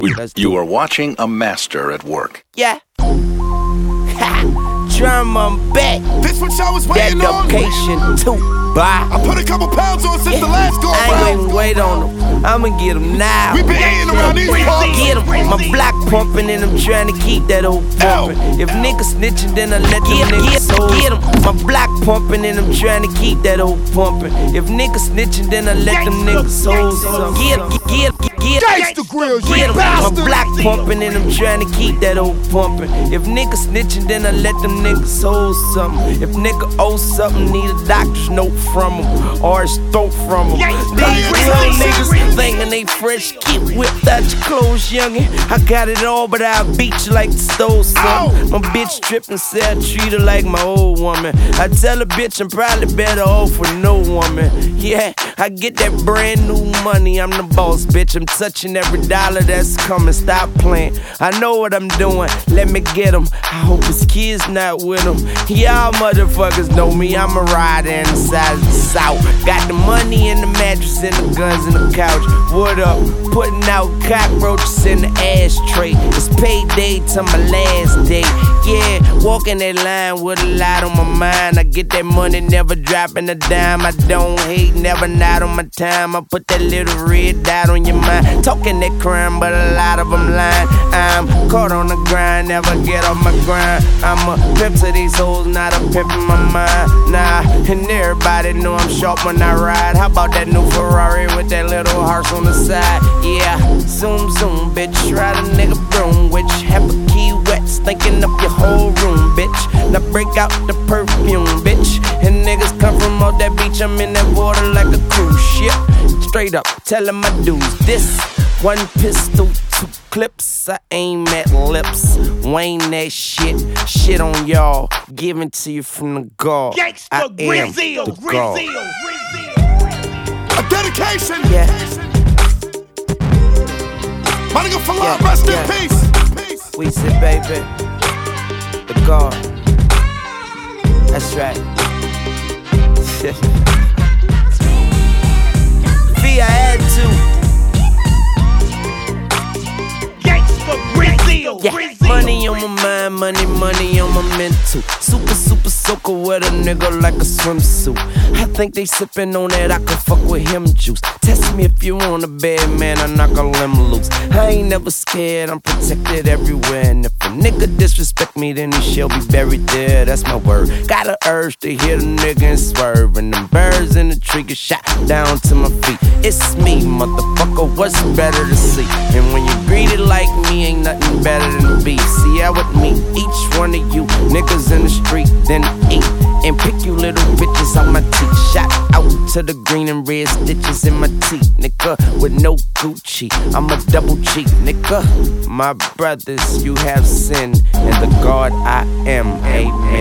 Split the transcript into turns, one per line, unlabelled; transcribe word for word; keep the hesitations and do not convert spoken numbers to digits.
You are watching a master at work.
Yeah. Ha. Drum, I'm back.
This what y'all was waiting on?
Dedication to buy.
I put a couple pounds on since
Yeah.
the last go
I ain't
around.
even wait on them. I'ma get them now.
We been eating around these parts.
Get them. My block pumping and I'm trying to keep that old pumping. If niggas snitching, then I let them niggas souls. Get them. My block pumping and I'm trying to keep that old pumping. If niggas snitching, then I let them niggas souls. Get them. Get them. Get
Gangsta grills, you
Get 'em. My
bastard.
block pumping and I'm trying to keep that old pumping. If niggas snitching, then I let them niggas hold something. If nigga owe something, need a doctor's note from him or his throat from him. These real niggas thinking they fresh, keep whipped out your clothes, youngin'. I got it all, but I'll beat you like the stole something. My bitch trippin', say I treat her like my old woman. I tell a bitch I'm probably better off with no woman. Yeah, I get that brand new money, I'm the boss, bitch. I'm touching every dollar that's coming, stop playing. I know what I'm doing, let me get him. I hope his kids not with him. Y'all motherfuckers know me, I'm a rider in the side of the south. Got the money in the mattress and the guns in the couch. What up? Putting out cockroaches in the ashtray. It's payday to my last day. Yeah, walking that line with a lot on my mind. I get that money, never dropping a dime. I don't hate, never not on my time. I put that little red dot on your mind. Talking that crime, but a lot of them lying. I'm caught on the grind, never get off my grind. I'm a pimp to these hoes, not a pimp in my mind. Nah, and everybody know I'm sharp when I ride. How about that new Ferrari with that little horse on the side? Yeah, zoom zoom, bitch. Ride a nigga broom, which have a key wet, stinking up your whole room, bitch. Now break out the perfume, bitch. And niggas come from off that beach, I'm in that water like a cruise ship. Straight up, tell 'em my dudes this. One pistol, two clips, I aim at lips. Wayne that shit, shit on y'all. Giving to you from the God. I am the God.
A dedication.
Yeah,
My nigga Fallah,
Yeah,
rest
yeah.
in peace. Peace.
we said, baby, the God. That's right. V, I had to. Yeah. Money on my mind, money, money on my mental. Super, super soaker with a nigga like a swimsuit. I think they sippin' on that, I can fuck with him juice. Test me if you want a bad man, I knock a limb loose. I ain't never scared, I'm protected everywhere. And if a nigga disrespect me, then he shall be buried there, that's my word. Got a urge to hit a nigga and swerve. And them birds in the tree get shot down to my feet. It's me, motherfucker, what's better to see? And when you greet it like me, ain't nothing better than beef. See, I would meet each one of you niggas in the street, then eat and pick you little bitches out my teeth. Shot out to the green and red stitches in my teeth, nigga, with no Gucci. I'm a double G, nigga. My brothers, you have sinned, and the God I am, amen.